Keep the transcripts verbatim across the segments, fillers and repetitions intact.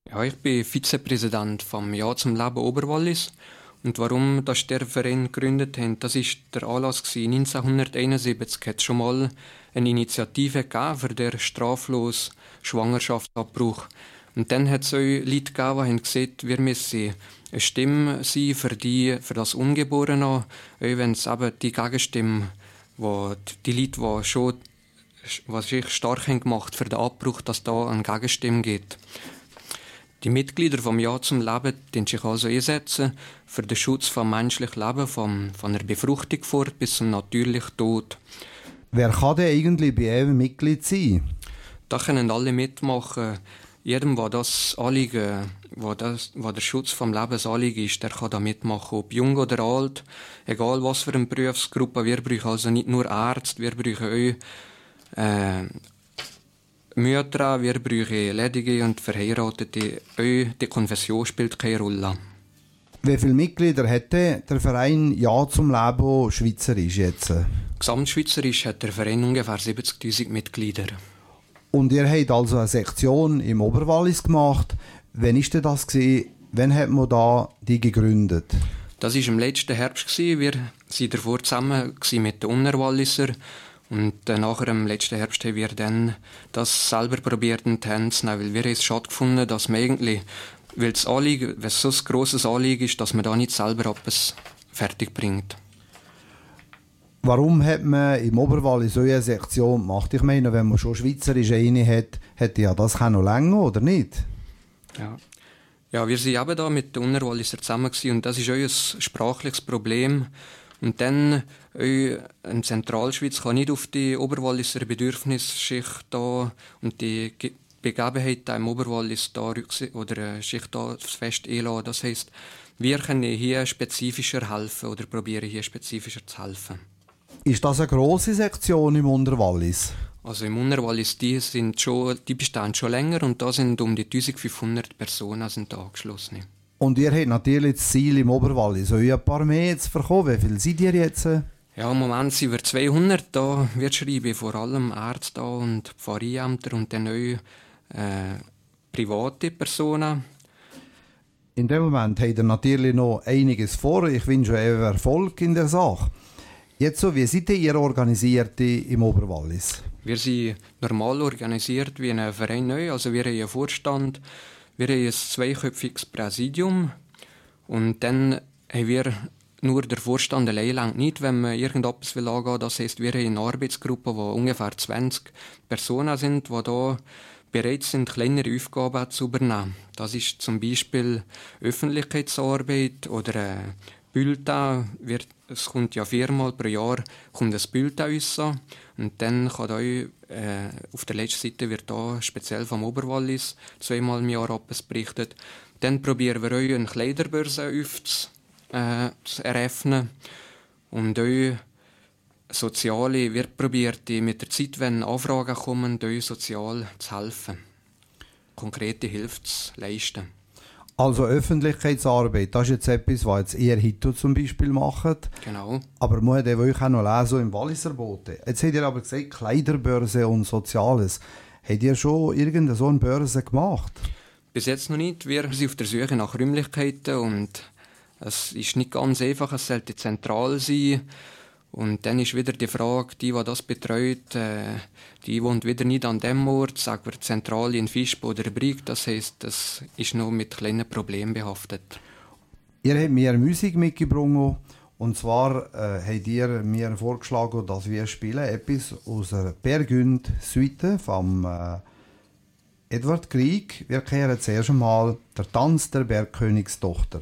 Ja, ich bin Vizepräsident vom Ja zum Leben Oberwallis. Und warum das der Verein gegründet haben, das ist der Anlass gewesen. neunzehnhunderteinundsiebzig hat es schon mal eine Initiative gegeben für den straflosen Schwangerschaftsabbruch. Und dann hat es auch Leute gegeben, die haben gesagt, wir müssen eine Stimme sein für, die, für das Ungeborene, auch wenn es eben die Gegenstimme, wo die Leute, die schon was sich stark haben gemacht für den Abbruch, dass da eine Gegenstimme gibt. Die Mitglieder vom Ja zum Leben die sich also einsetzen für den Schutz vom menschlichen Leben, vom, von der Befruchtung fort bis zum natürlichen Tod. Wer kann denn eigentlich bei einem Mitglied sein? Da können alle mitmachen. Jedem, der das Anliegen, wo das, wo der Schutz vom Lebensanliegen ist, der kann da mitmachen. Ob jung oder alt, egal was für eine Berufsgruppe. Wir brauchen also nicht nur Ärzte, wir brauchen auch äh, Mütter, wir brauchen Ledige und Verheiratete. Auch die Konfession spielt keine Rolle. Wie viele Mitglieder hätte der Verein Ja zum Leben schweizerisch jetzt? Gesamtschweizerisch hat der Verein ungefähr siebzigtausend Mitglieder. Und ihr habt also eine Sektion im Oberwallis gemacht. Wann war denn das? Wann hat man da die gegründet? Das war im letzten Herbst. Wir waren davor zusammen mit den Unterwalliser. Und nach dem letzten Herbst haben wir dann das selber probiert in die Hände zu nehmen, weil wir haben es schade gefunden, dass man eigentlich, weil das Anliegen, wenn es so ein grosses Anliegen ist, dass man da nicht selber etwas fertig bringt. Warum hat man im Oberwallis so eine Sektion gemacht? Ich meine, wenn man schon schweizerisch eine hat, hätte ja das noch länger, oder nicht? Ja. Ja, wir waren eben da mit den Unterwalliser zusammen und das ist auch ein sprachliches Problem. Und dann, in Zentralschweiz kann nicht auf die Oberwalliser Bedürfnisschicht da und die Begebenheiten im Oberwallis da oder Schicht da fest einladen. Das heisst, wir können hier spezifischer helfen oder probieren hier spezifischer zu helfen. Ist das eine grosse Sektion im Unterwallis? Also im Unterwallis, die, sind schon, die bestehen schon länger und da sind um die eintausendfünfhundert Personen sind da angeschlossen. Und ihr habt natürlich das Ziel im Oberwallis, euch ein paar mehr zu verkommen. Wie viele seid ihr jetzt? Ja, im Moment sind wir zweihundert. Da wird schreiben, vor allem Ärzte und Pfarreiämter und dann auch äh, private Personen. In dem Moment habt ihr natürlich noch einiges vor. Ich wünsche euch Erfolg in der Sache. Jetzt so, wie seid ihr organisiert im Oberwallis? Wir sind normal organisiert wie ein Verein. Also wir haben einen Vorstand. Wir haben ein zweiköpfiges Präsidium und dann haben wir nur der Vorstand allein langt nicht, wenn man irgendetwas will angehen. Das heisst, wir haben eine Arbeitsgruppe, wo ungefähr zwanzig Personen sind, die da bereit sind, kleinere Aufgaben zu übernehmen. Das ist zum Beispiel Öffentlichkeitsarbeit oder ein Bulletin. Wir, es kommt ja viermal pro Jahr kommt ein Bulletin raus. Und dann kann da äh, auf der letzten Seite wird da speziell vom Oberwallis zweimal im Jahr etwas berichtet. Dann probieren wir euch eine Kleiderbörse aufzu, äh, zu eröffnen. Und euch soziale, wir probieren mit der Zeit, wenn Anfragen kommen, euch sozial zu helfen. Konkrete Hilfe zu leisten. Also Öffentlichkeitsarbeit, das ist jetzt etwas, was jetzt ihr Hito zum Beispiel macht. Genau. Aber man hat euch auch noch lesen im Walliser Bote. Jetzt habt ihr aber gesagt, Kleiderbörse und Soziales. Habt ihr schon irgendeine so eine Börse gemacht? Bis jetzt noch nicht. Wir sind auf der Suche nach Räumlichkeiten und es ist nicht ganz einfach, es sollte zentral sein. Und dann ist wieder die Frage, die, die das betreut, äh, die wohnt wieder nicht an dem Ort, sagen wir zentral in Visp oder Brig. Das heisst, das ist noch mit kleinen Problemen behaftet. Ihr habt mir Musik mitgebracht und zwar äh, habt ihr mir vorgeschlagen, dass wir spielen etwas aus der Peer Gynt Suite vom äh, Edward Grieg. Wir kehren zuerst einmal der Tanz der Bergkönigstochter.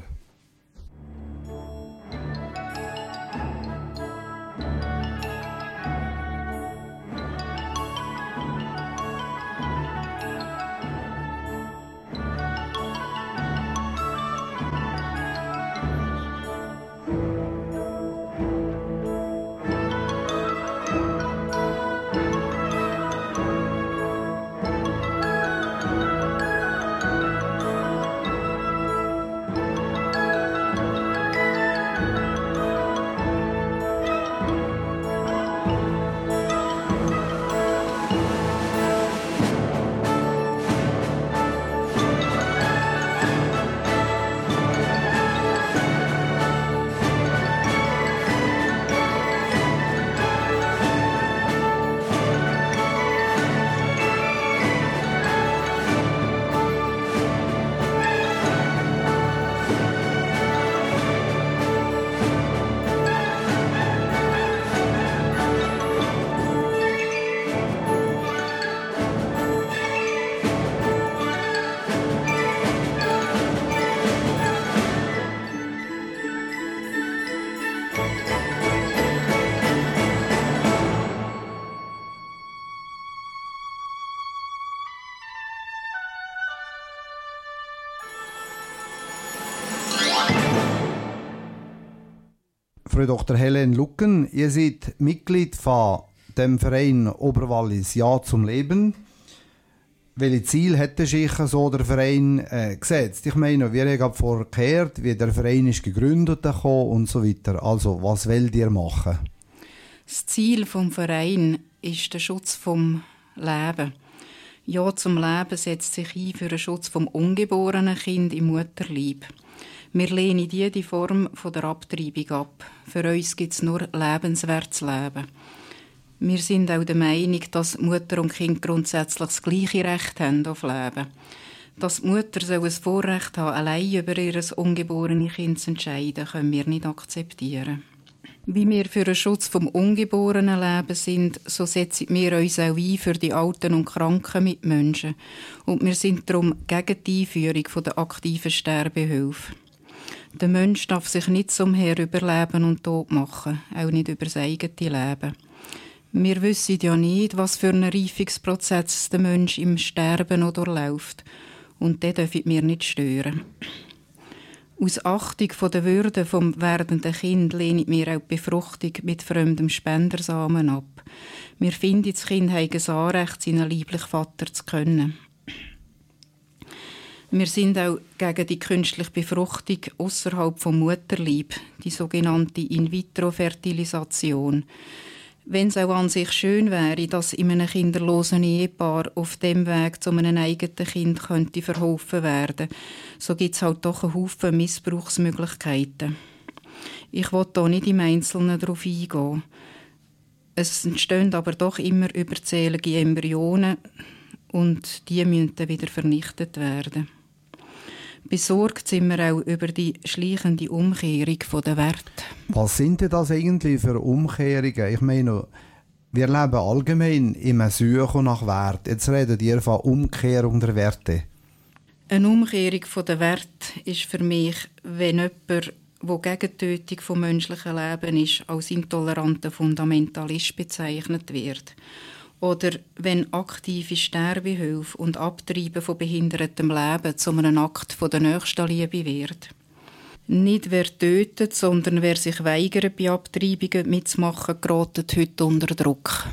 Frau Doktor Helen Lucken, ihr seid Mitglied von dem Verein Oberwallis Ja zum Leben. Welche Ziele hätte sich so der Verein äh, gesetzt? Ich meine, wir haben gerade vorgehört, wie der Verein ist gegründet und so weiter. Also, was wollt ihr machen? Das Ziel des Vereins ist der Schutz vom Leben. Ja zum Leben setzt sich ein für den Schutz vom ungeborenen Kind im Mutterleib. Wir lehnen jede Form von der Abtreibung ab. Für uns gibt es nur lebenswertes Leben. Wir sind auch der Meinung, dass Mutter und Kind grundsätzlich das gleiche Recht haben auf Leben. Dass die Mutter soll ein Vorrecht haben, allein über ihr ungeborenes Kind zu entscheiden, können wir nicht akzeptieren. Wie wir für den Schutz vom ungeborenen Leben sind, so setzen wir uns auch ein für die alten und kranken Mitmenschen. Und wir sind darum gegen die Einführung von der aktiven Sterbehilfe. Der Mensch darf sich nicht zum Herr über Leben und Tod machen, auch nicht über sein eigenes Leben. Wir wissen ja nicht, was für einen Reifungsprozess der Mensch im Sterben noch durchläuft. Und den dürfen wir nicht stören. Aus Achtung vor der Würde des werdenden Kind lehnen wir auch die Befruchtung mit fremdem Spendersamen ab. Wir finden, das Kind habe ein Anrecht, seinen lieblichen Vater zu können. Wir sind auch gegen die künstliche Befruchtung außerhalb vom Mutterleib, die sogenannte In-vitro-Fertilisation. Wenn es auch an sich schön wäre, dass in einem kinderlosen Ehepaar auf dem Weg zu einem eigenen Kind könnte verholfen werden, so gibt es halt doch einen Haufen Missbrauchsmöglichkeiten. Ich will hier nicht im Einzelnen darauf eingehen. Es entstehen aber doch immer überzählige Embryonen und die müssen dann wieder vernichtet werden. Besorgt sind wir auch über die schleichende Umkehrung der Werte. Was sind denn das eigentlich für Umkehrungen? Ich meine, wir leben allgemein im Suchen nach Wert. Jetzt redet ihr von Umkehrung der Werte. Eine Umkehrung der Werte ist für mich, wenn jemand, der gegen die Tötung von menschlichen Leben ist, als intoleranter Fundamentalist bezeichnet wird. Oder wenn aktive Sterbehilfe und Abtreiben von behindertem Leben zu einem Akt von der Nächstenliebe wird. Nicht wer tötet, sondern wer sich weigert, bei Abtreibungen mitzumachen, gerät heute unter Druck.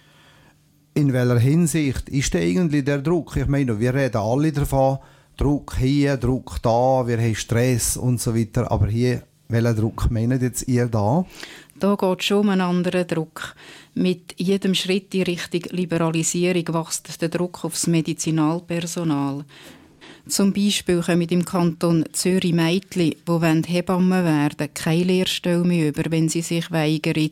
In welcher Hinsicht ist denn eigentlich der Druck? Ich meine, wir reden alle davon, Druck hier, Druck da, wir haben Stress und so weiter. Aber hier, welchen Druck meint jetzt ihr da? Da geht schon um einen anderen Druck. Mit jedem Schritt in Richtung Liberalisierung wächst der Druck aufs Medizinalpersonal. Zum Beispiel kommen im Kanton Zürich Mädchen, die Hebammen werden wollen, keine Lehrstelle mehr über, wenn sie sich weigern,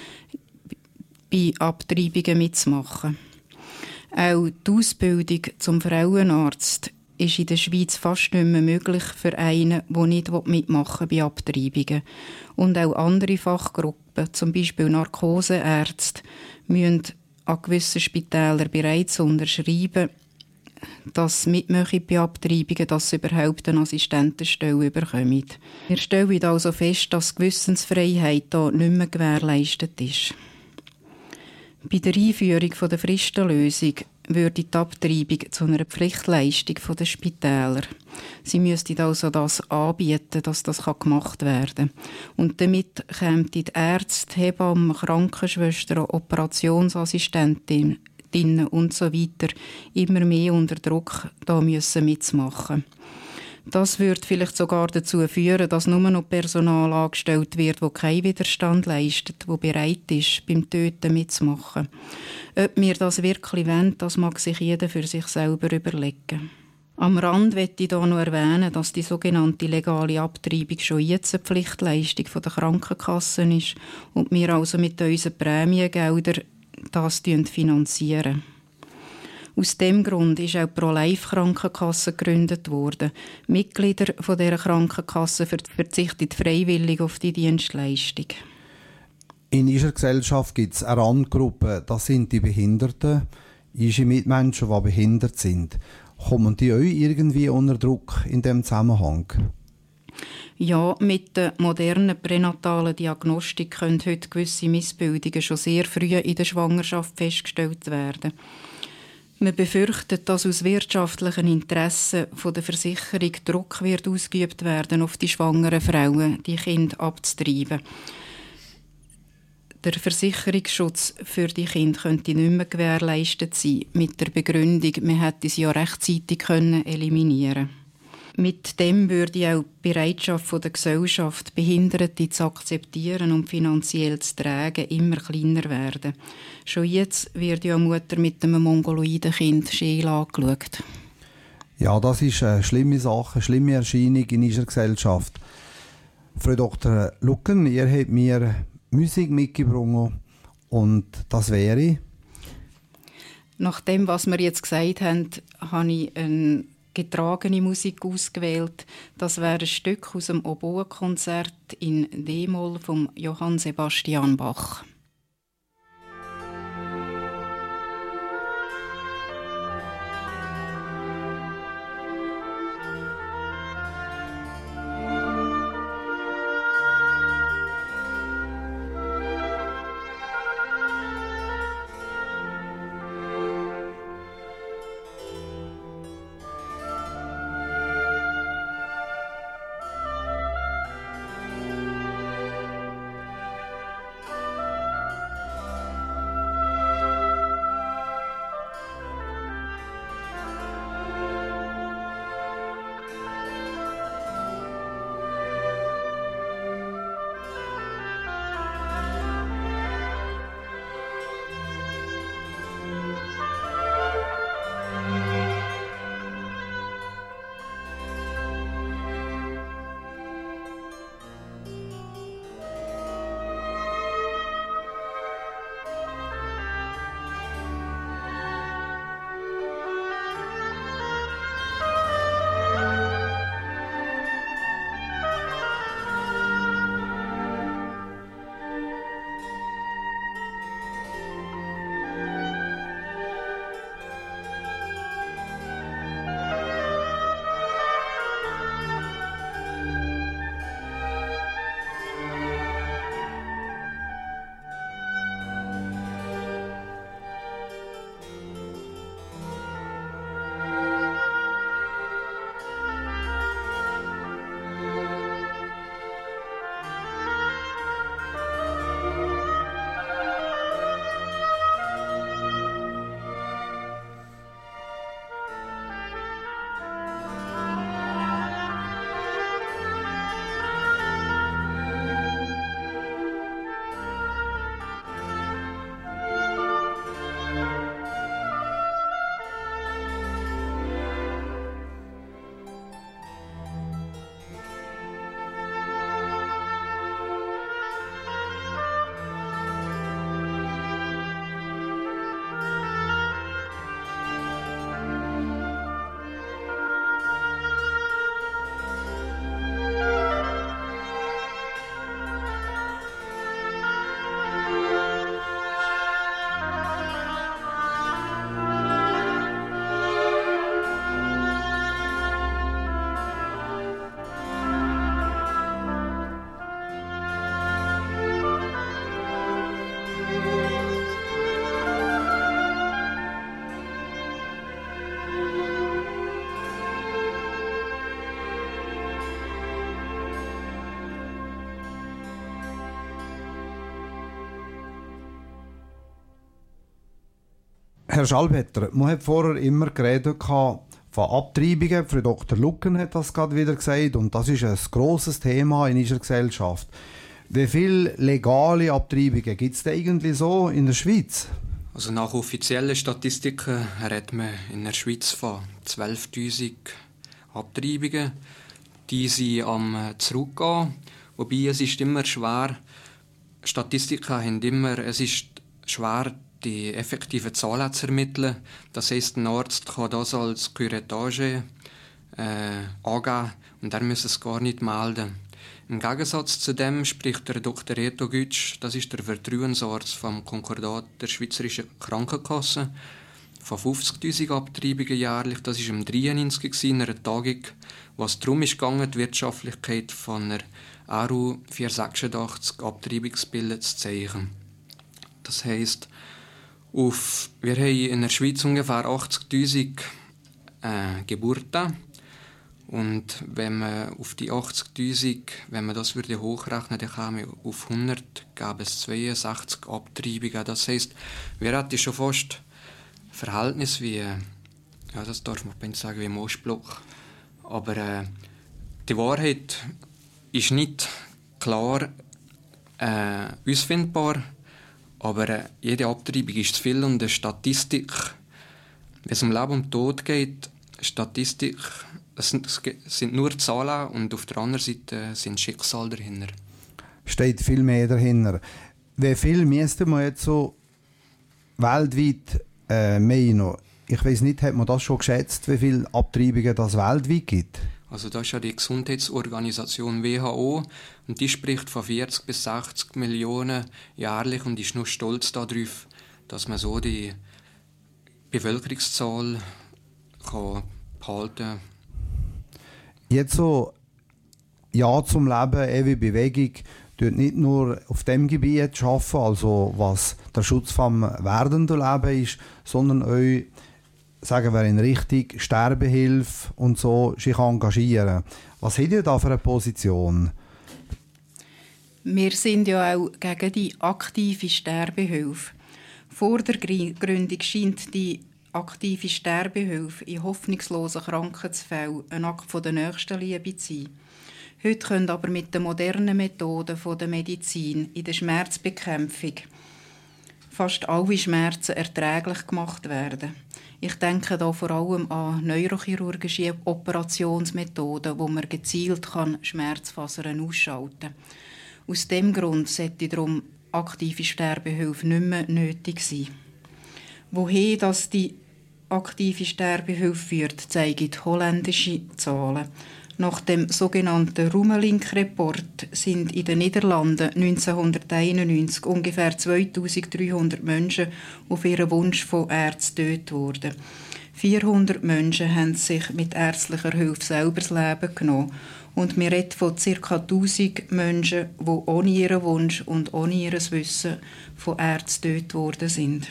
bei Abtreibungen mitzumachen. Auch die Ausbildung zum Frauenarzt ist in der Schweiz fast nicht mehr möglich für einen, der nicht mitmachen will bei Abtreibungen. Und auch andere Fachgruppen, zum Beispiel Narkoseärzte, müssen an gewissen Spitälern bereits unterschreiben, dass sie mitmachen bei Abtreibungen, dass sie überhaupt eine Assistentenstelle bekommen. Wir stellen also fest, dass die Gewissensfreiheit hier nicht mehr gewährleistet ist. Bei der Einführung der Fristenlösung würde die Abtreibung zu einer Pflichtleistung der Spitäler. Sie müssten also das anbieten, dass das gemacht werden kann. Und damit kämen die Ärzte, Hebammen, Krankenschwestern, Operationsassistentinnen und so weiter immer mehr unter Druck, da müssen mitzumachen. Das würde vielleicht sogar dazu führen, dass nur noch Personal angestellt wird, das keinen Widerstand leistet, das bereit ist, beim Töten mitzumachen. Ob wir das wirklich wollen, das mag sich jeder für sich selber überlegen. Am Rand möchte ich hier noch erwähnen, dass die sogenannte legale Abtreibung schon jetzt eine Pflichtleistung der Krankenkassen ist und wir also mit unseren Prämiegeldern das finanzieren. Aus diesem Grund ist auch die Pro-Life-Krankenkasse gegründet worden. Mitglieder von dieser Krankenkasse verzichten freiwillig auf die Dienstleistung. In unserer Gesellschaft gibt es eine Randgruppe, das sind die Behinderten, unsere Mitmenschen, die behindert sind. Kommen die euch irgendwie unter Druck in diesem Zusammenhang? Ja, mit der modernen pränatalen Diagnostik können heute gewisse Missbildungen schon sehr früh in der Schwangerschaft festgestellt werden. Man befürchtet, dass aus wirtschaftlichen Interessen von der Versicherung Druck wird ausgeübt werden, auf die schwangeren Frauen, die Kinder abzutreiben. Der Versicherungsschutz für die Kinder könnte nicht mehr gewährleistet sein, mit der Begründung, man hätte sie ja rechtzeitig können eliminieren. Mit dem würde auch die Bereitschaft der Gesellschaft, Behinderte zu akzeptieren und finanziell zu tragen, immer kleiner werden. Schon jetzt wird ja eine Mutter mit einem mongoloiden Kind scheel angeschaut. Ja, das ist eine schlimme Sache, eine schlimme Erscheinung in unserer Gesellschaft. Frau Doktor Lucken, ihr habt mir Musik mitgebracht und das wäre? Nach dem, was wir jetzt gesagt haben, habe ich eine getragene Musik ausgewählt. Das wäre ein Stück aus dem Oboe-Konzert in D-Moll von Johann Sebastian Bach. Herr Schallbetter, man hat vorher immer geredet von Abtreibungen. Frau Doktor Lucken hat das gerade wieder gesagt und das ist ein grosses Thema in unserer Gesellschaft. Wie viele legale Abtreibungen gibt es eigentlich so in der Schweiz? Also nach offiziellen Statistiken redet man in der Schweiz von zwölftausend Abtreibungen, die sie am zurückgehen. Wobei es ist immer schwer, Statistiken haben immer, es ist schwer, die effektiven Zahlen zu ermitteln. Das heisst, ein Arzt kann das als Curettage äh, angeben und er muss es gar nicht melden. Im Gegensatz zu dem spricht der Doktor Reto Gütsch, das ist der Vertrauensarzt vom Konkordat der Schweizerischen Krankenkasse, von fünfzigtausend Abtreibungen jährlich. Das war im neunzehnhundertdreiundneunzig in einer Tagung, was darum ist gegangen, die Wirtschaftlichkeit von einer R U vierhundertsechsundachtzig Abtreibungsbilder zu zeigen. Das heisst, auf, wir haben in der Schweiz ungefähr achtzigtausend äh, Geburten Und wenn man auf die achtzigtausend, wenn man das würde hochrechnen, dann käme man auf hundert, gäbe es zweiundsechzig Abtreibungen. Das heisst, wir hätten schon fast Verhältnis wie, ja, das darf man nicht sagen, wie im Ostblock. Aber äh, die Wahrheit ist nicht klar äh, ausfindbar, aber äh, jede Abtreibung ist zu viel und eine Statistik, wenn es um Leben und Tod geht, Statistik, es sind, es sind nur Zahlen und auf der anderen Seite sind Schicksale dahinter. Steht viel mehr dahinter. Wie viel müsste man jetzt so weltweit äh, meinen? Ich weiß nicht, hat man das schon geschätzt, wie viele Abtreibungen das weltweit gibt? Also das ist ja die Gesundheitsorganisation W H O und die spricht von vierzig bis sechzig Millionen jährlich und ist nur stolz darauf, dass man so die Bevölkerungszahl kann behalten kann. Jetzt so Ja zum Leben, ewige Bewegung, tut nicht nur auf dem Gebiet arbeiten, also was der Schutz vom werdenden Leben ist, sondern auch, sagen wir, in Richtung Sterbehilfe und so sich engagieren. Was habt ihr da für eine Position? Wir sind ja auch gegen die aktive Sterbehilfe. Vor der Gründung scheint die aktive Sterbehilfe in hoffnungslosen Krankheitsfällen ein Akt von der Nächstenliebe zu sein. Heute können aber mit den modernen Methoden der Medizin in der Schmerzbekämpfung fast alle Schmerzen erträglich gemacht werden. Ich denke da vor allem an neurochirurgische Operationsmethoden, wo man gezielt Schmerzfasern ausschalten kann. Aus diesem Grund sollte darum aktive Sterbehilfe nicht mehr nötig sein. Woher das die aktive Sterbehilfe führt, zeigen die holländischen Zahlen. Nach dem sogenannten Rummelink-Report sind in den Niederlanden neunzehnhunderteinundneunzig ungefähr zweitausenddreihundert Menschen auf ihren Wunsch von Ärzten getötet worden. vierhundert Menschen haben sich mit ärztlicher Hilfe selber das Leben genommen. Und wir reden von ca. tausend Menschen, die ohne ihren Wunsch und ohne ihr Wissen von Ärzten getötet worden sind.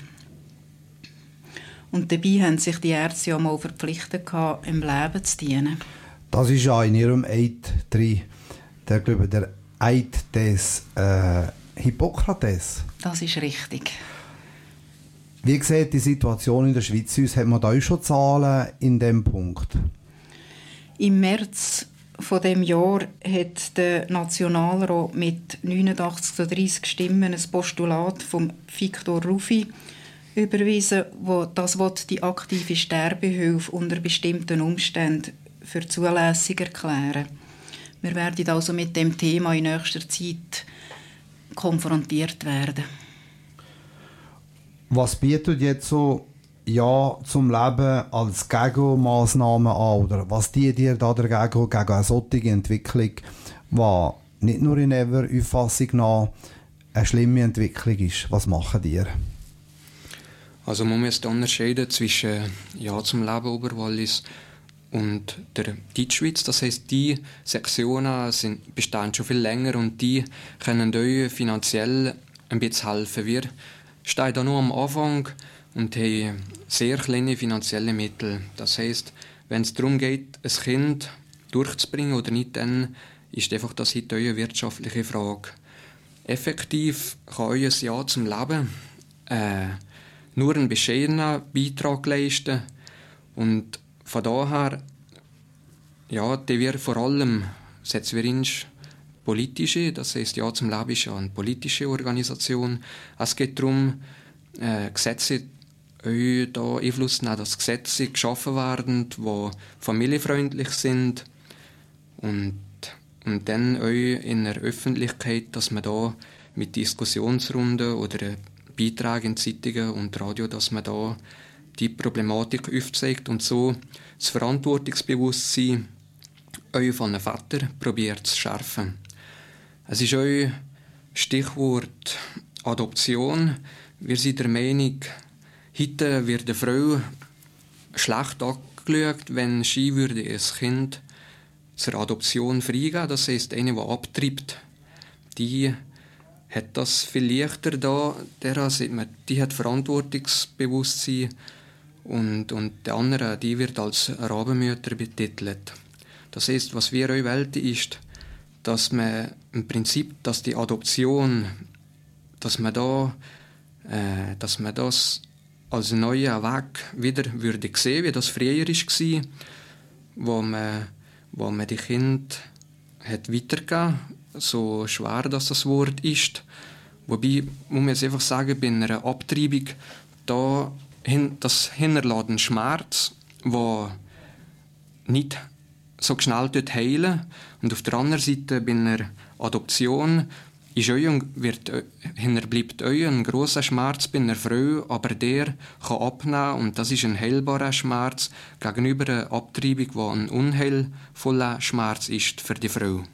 Und dabei haben sich die Ärzte ja mal verpflichtet, im Leben zu dienen. Das ist ja in ihrem Eid drin, der, glaube ich, der Eid des äh, Hippokrates. Das ist richtig. Wie sieht die Situation in der Schweiz aus? Hat man da auch schon Zahlen in diesem Punkt? Im März von dem Jahr hat der Nationalrat mit neunundachtzig zu dreißig Stimmen ein Postulat von Victor Rufi überwiesen, wo das die aktive Sterbehilfe unter bestimmten Umständen für zulässig erklären. Wir werden also mit dem Thema in nächster Zeit konfrontiert werden. Was bietet jetzt so Ja zum Leben als Gegenmaßnahme an? Oder was die dir da dagegen gegen eine solche Entwicklung, die nicht nur in ihrer Auffassung nach eine schlimme Entwicklung ist? Was machen die? Also man muss unterscheiden zwischen Ja zum Leben Oberwallis und der Deutschschweiz. Das heisst, die Sektionen sind, bestehen schon viel länger und die können euch finanziell ein bisschen helfen. Wir stehen da nur am Anfang und haben sehr kleine finanzielle Mittel. Das heisst, wenn es darum geht, ein Kind durchzubringen oder nicht, dann ist einfach das heute eine wirtschaftliche Frage. Effektiv kann euer Ja zum Leben äh, nur einen bescheidenen Beitrag leisten und von daher, ja, die wir vor allem setzen wir uns politische, das heisst, Ja zum Leben ist ja eine politische Organisation. Es geht darum, äh, Gesetze äh, da Einfluss nehmen, dass Gesetze geschaffen werden, die familienfreundlich sind und, und dann auch in der Öffentlichkeit, dass man da mit Diskussionsrunden oder Beiträgen in Zeitungen und Radio, dass man da die Problematik aufzeigt und so das Verantwortungsbewusstsein auch von den Vätern probiert zu schärfen. Es ist auch Stichwort Adoption. Wir sind der Meinung, heute wird eine Frau schlecht angeschaut, wenn sie würde ein Kind zur Adoption freigeben. Das heisst, eine, die abtreibt, die hat das viel leichter da. Der, die hat Verantwortungsbewusstsein und, und die andere, die wird als Rabenmütter betitelt. Das heißt, was wir euch wollen, ist, dass man im Prinzip, dass die Adoption, dass man da, äh, dass man das als neuen Weg wieder würde sehen, wie das früher war, wo man, wo man die Kinder hat weitergegeben, so schwer dass das Wort ist. Wobei, muss man jetzt einfach sagen, bei einer Abtreibung, da, das hinterlässt einen Schmerz, der nicht so schnell heilen. Und auf der anderen Seite, bei einer Adoption, ist euch, wird, bleibt euch ein grosser Schmerz bei einer Frau, aber der kann abnehmen und das ist ein heilbarer Schmerz gegenüber einer Abtreibung, die ein unheilvoller Schmerz ist für die Frau.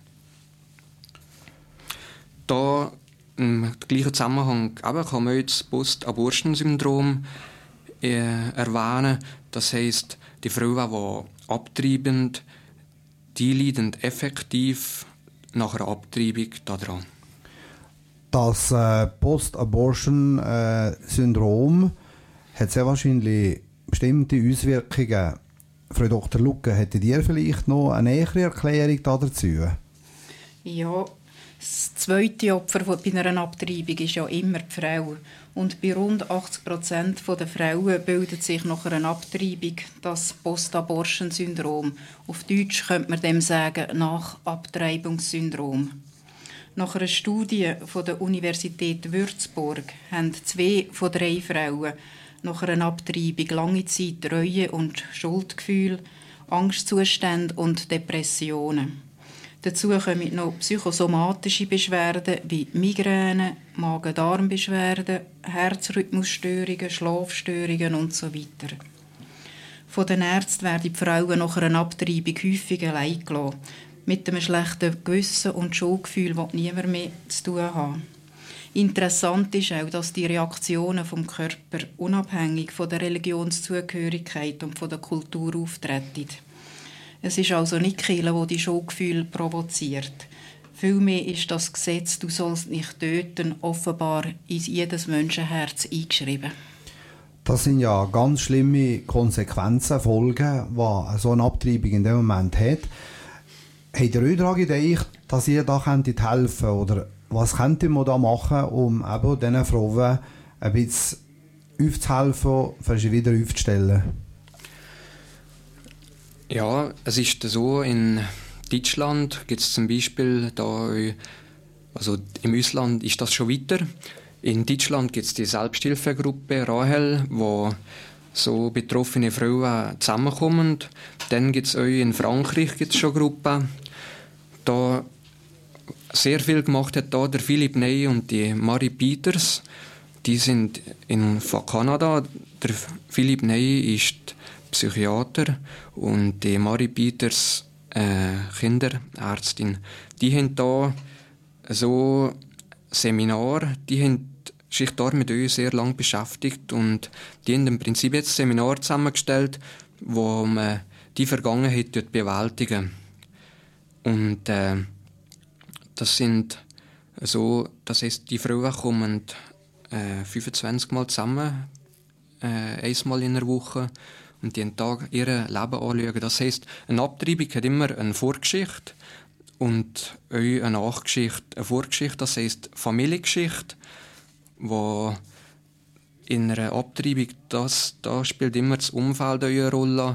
Da im gleichen Zusammenhang aber kann man das Post-Abortion-Syndrom äh, erwähnen. Das heisst, die Frauen, die abtreiben, die leiden effektiv nach einer Abtreibung daran. Das äh, Post-Abortion-Syndrom äh, hat sehr wahrscheinlich bestimmte Auswirkungen. Frau Doktor Lucke, hättet ihr vielleicht noch eine nähere Erklärung dazu? Ja, das zweite Opfer bei einer Abtreibung ist ja immer die Frau. Und bei rund achtzig Prozent der Frauen bildet sich nach einer Abtreibung das Post-Abortion-Syndrom. Auf Deutsch könnte man dem sagen, Nach-Abtreibungssyndrom. Nach einer Studie von der Universität Würzburg haben zwei von drei Frauen nach einer Abtreibung lange Zeit Reue und Schuldgefühl, Angstzustände und Depressionen. Dazu kommen noch psychosomatische Beschwerden wie Migräne, Magen-Darm-Beschwerden, Herzrhythmusstörungen, Schlafstörungen usw. Von den Ärzten werden die Frauen nach einer Abtreibung häufig allein gelassen, mit einem schlechten Gewissen und Schuldgefühl, das niemand mehr zu tun hat. Interessant ist auch, dass die Reaktionen vom Körper unabhängig von der Religionszugehörigkeit und von der Kultur auftreten. Es ist also nicht die Kirche, die die Schuldgefühle provoziert. Vielmehr ist das Gesetz, du sollst nicht töten, offenbar in jedes Menschenherz eingeschrieben. Das sind ja ganz schlimme Konsequenzen, Folgen, die so eine Abtreibung in dem Moment hat. Habt ihr euch daran gedacht, dass ihr da helfen könnt? Oder was könnt ihr da machen, um eben diesen Frauen ein bisschen aufzuhelfen, für sie wieder aufzustellen? Ja, es ist so, in Deutschland gibt es zum Beispiel, da, also im Ausland ist das schon weiter. In Deutschland gibt es die Selbsthilfegruppe Rahel, wo so betroffene Frauen zusammenkommen. Dann gibt es auch in Frankreich gibt's schon Gruppen. Da sehr viel gemacht hat da der Philipp Ney und die Marie Peters. Die sind in von Kanada. Der Philipp Ney ist Psychiater und die Marie Peters äh, Kinderärztin. Die haben da so Seminar, die haben sich da mit uns sehr lange beschäftigt und die haben im Prinzip jetzt ein Seminar zusammengestellt, wo man die Vergangenheit dort bewältigen. Und äh, das sind so, das heisst, die Frauen kommen äh, fünfundzwanzig Mal zusammen, äh, einmal in der Woche, und jeden Tag ihr Leben anschauen. Das heisst, eine Abtreibung hat immer eine Vorgeschichte und eine Nachgeschichte. Eine Vorgeschichte, das heisst Familiengeschichte, wo in einer Abtreibung, das, da spielt immer das Umfeld eine Rolle.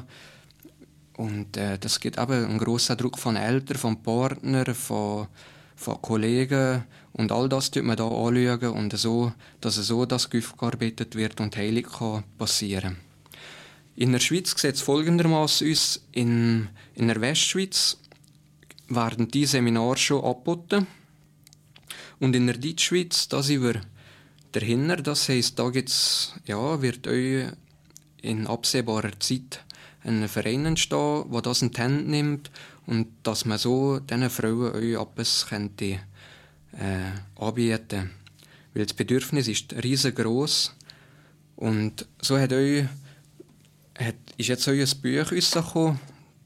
Und äh, das gibt eben einen grossen Druck von Eltern, von Partnern, von, von Kollegen. Und all das tut man da anschauen und so, dass so das aufgearbeitet wird und Heilung kann passieren. In der Schweiz sieht es folgendermaßen aus. In, in der Westschweiz werden die Seminare schon angeboten. Und in der Deutschschweiz, da sind wir dahinter. Das heisst, da gibt's, ja, wird euch in absehbarer Zeit ein Verein entstehen, der das in die Hände nimmt und dass man so diesen Frauen euch etwas könnte, äh, anbieten. Weil das Bedürfnis ist riesengroß. Und so hat euch hat, ist jetzt euer Buch rausgekommen.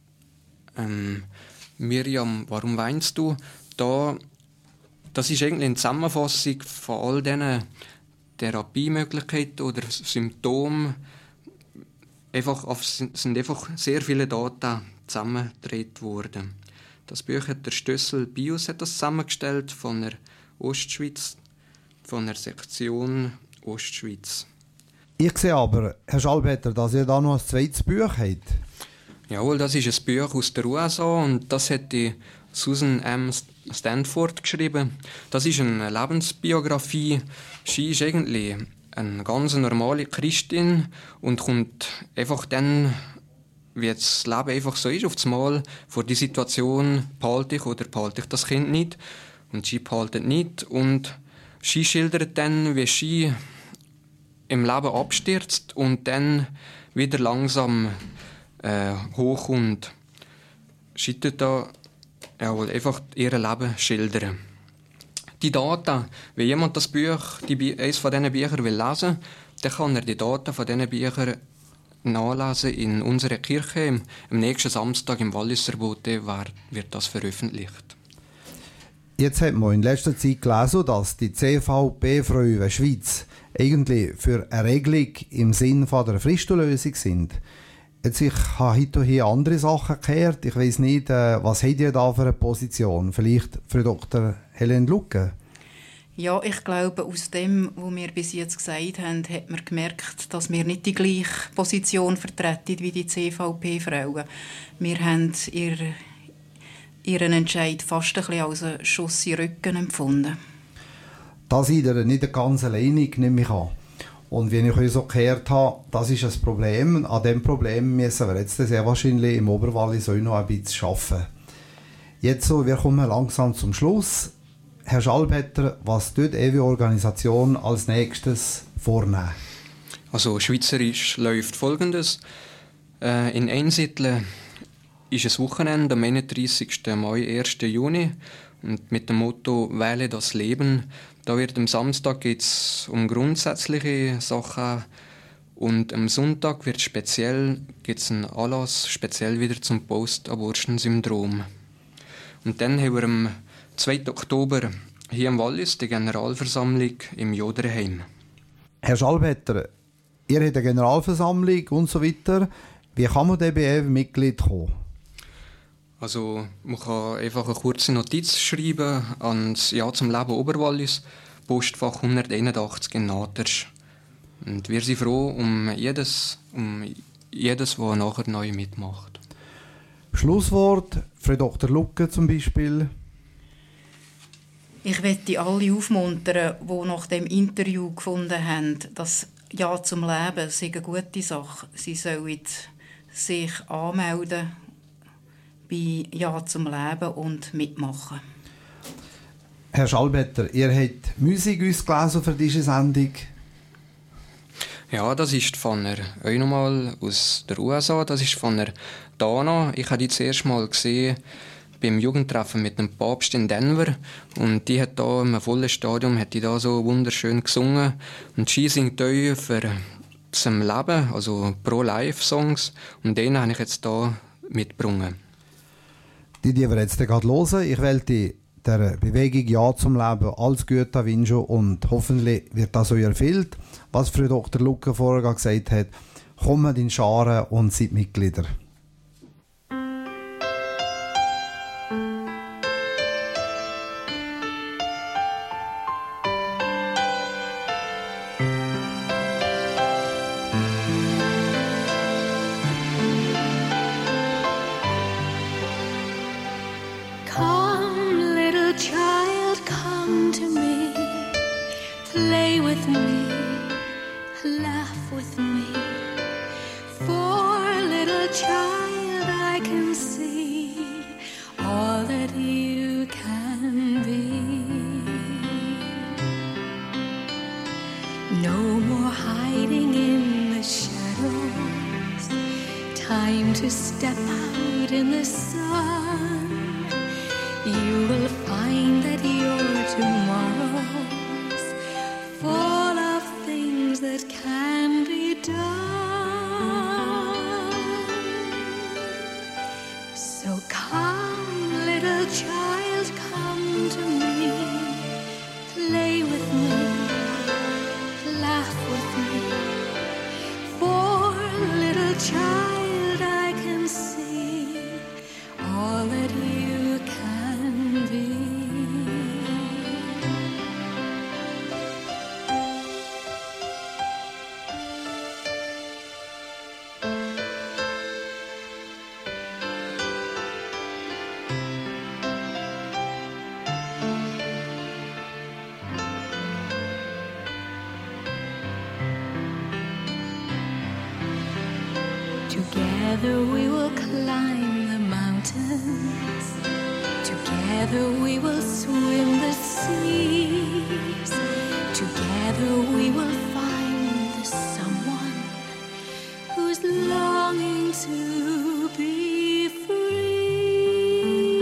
Ähm, Miriam, warum weinst du? Da, das ist eigentlich eine Zusammenfassung von all diesen Therapiemöglichkeiten oder Symptomen, einfach auf, sind einfach sehr viele Daten zusammengedreht worden. Das Buch hat der Stössel Bios hat das zusammengestellt von der Ostschweiz, von der Sektion Ostschweiz. Ich sehe aber, Herr Schallbetter, dass ihr da noch ein zweites Buch habt. Jawohl, das ist ein Buch aus der U S A und das hat die Susan M. Stanford geschrieben. Das ist eine Lebensbiografie. Sie ist eigentlich eine ganz normale Christin und kommt einfach dann, wie das Leben einfach so ist, auf das Mal vor die Situation, behalte ich oder behalte ich das Kind nicht. Und sie behaltet nicht. Und sie schildert dann, wie sie im Leben abstürzt und dann wieder langsam äh, hochkommt. Sie tut da ja, einfach ihr Leben schildern. Die Daten, wenn jemand das Buch, die, eines von diesen Büchern will lesen, dann kann er die Daten von diesen Büchern nachlesen in unserer Kirche. Am nächsten Samstag im Walliser Bote wird das veröffentlicht. Jetzt hat man in letzter Zeit gelesen, dass die C V B-Frauen Schweiz eigentlich für eine Regelung im Sinn von der Fristenlösung sind. Jetzt, ich habe heute hier andere Sachen gehört. Ich weiss nicht, was habt ihr da für eine Position? Vielleicht Frau Doktor Helene Lucke? Ja, ich glaube, aus dem, was wir bis jetzt gesagt haben, hat man gemerkt, dass wir nicht die gleiche Position vertreten wie die C V P-Frauen. Wir haben ihr, ihren Entscheid fast ein bisschen als einen Schuss in den Rücken empfunden. Da seid ihr nicht ganz alleinig, nehme ich an. Und wie ich euch so gehört habe, das ist ein Problem. An diesem Problem müssen wir jetzt sehr wahrscheinlich im Oberwallis auch noch ein bisschen arbeiten. Jetzt so, wir kommen langsam zum Schluss. Herr Schallbetter, was tut E W I-Organisation als nächstes vornehmen? Also schweizerisch läuft Folgendes. Äh, in Einsitteln ist es Wochenende am einunddreissigsten Mai, ersten Juni. Und mit dem Motto «Wähle das Leben». Da wird am Samstag geht's um grundsätzliche Sachen und am Sonntag wird speziell gibt's einen Anlass speziell wieder zum Post-Abortion-Syndrom. Und dann haben wir am zweiten Oktober hier im Wallis die Generalversammlung im Joderheim. Herr Schallbetter, ihr habt eine Generalversammlung und so weiter. Wie kann man denn bei E W I Mitglied kommen? Also man kann einfach eine kurze Notiz schreiben ans Ja zum Leben Oberwallis, Postfach hunderteinundachtzig in Natersch. Und wir sind froh um jedes, um jedes, das nachher neu mitmacht. Schlusswort, Frau Doktor Lucke zum Beispiel. Ich möchte alle aufmuntern, die nach dem Interview gefunden haben, dass Ja zum Leben sei eine gute Sache. Sie sollen sich anmelden bei Ja zum Leben und mitmachen. Herr Schallbetter, ihr habt Musik uns gelesen für diese Sendung. Ja, das ist von der, auch nochmal aus der U S A, das ist von der Dana. Ich habe die das erste Mal gesehen beim Jugendtreffen mit dem Papst in Denver und die hat da im vollen Stadion hat die da so wunderschön gesungen und sie singt auch für zum Leben, also Pro-Life-Songs und den habe ich jetzt da mitgebracht. Die, die wir jetzt gerade hören, ich wollte der Bewegung Ja zum Leben alles Gute wünschen und hoffentlich wird das euch erfüllt. Was Frau Doktor Lucke vorher gesagt hat, kommt in Scharen und seid Mitglieder. Together we will climb the mountains. Together we will swim the seas. Together we will find the someone who's longing to be free.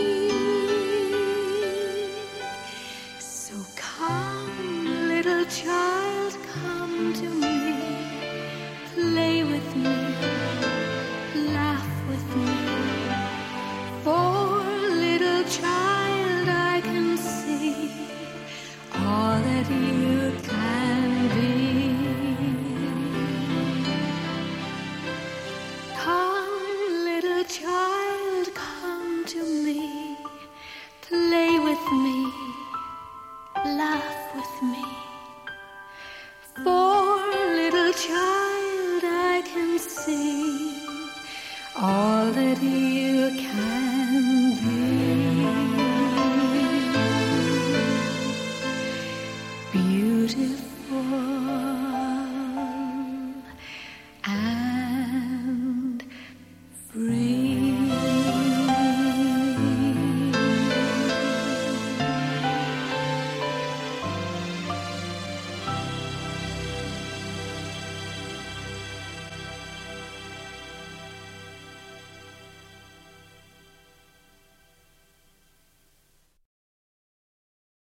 So come, little child, come to me. Play with me, laugh with me. For little child, I can see all that you can be. Come, little child, come to me. Play with me, laugh with me. For little child, I can see all that you can